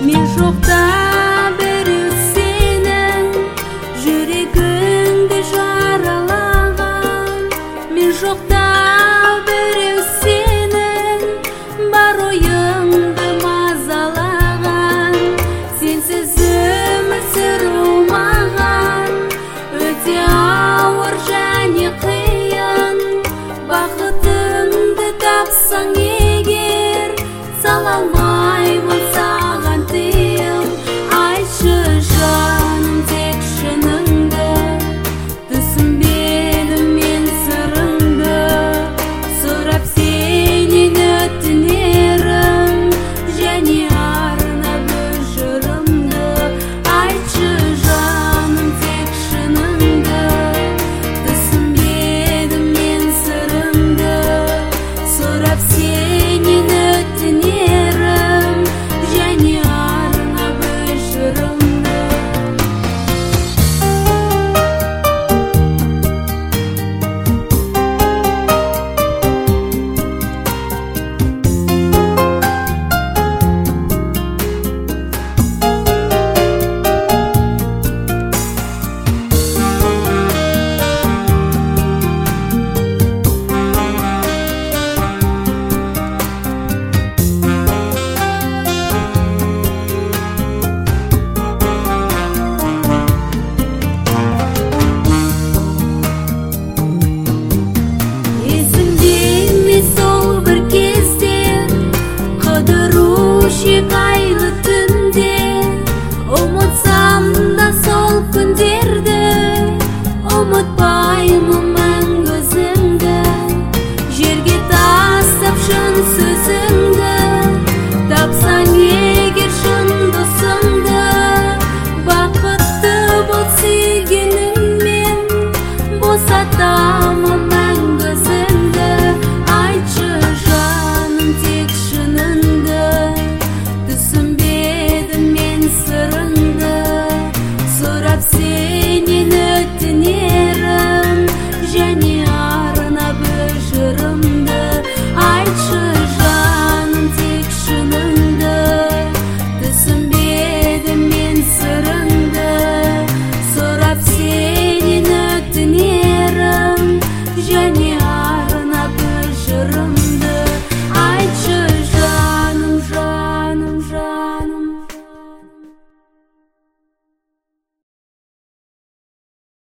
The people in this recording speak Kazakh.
Мен жоқта біреу сенің жүрегіңді жаралаған. Мен жоқта біреу сенің бар ойыңды мазалаған. Сенсіз өмір сүру маған өте ауыр және қиын. Бақытыңды тапсаң егер, сала алмаймын саған тыйым. Айтшы жаным тек шыныңды, түсінбедім мен сырыңды. Сұрап сенен өтінерім, және арнап өз жырымды. Айтшы жаным тек шыныңды, түсінбедім мен сырыңды. Сұрап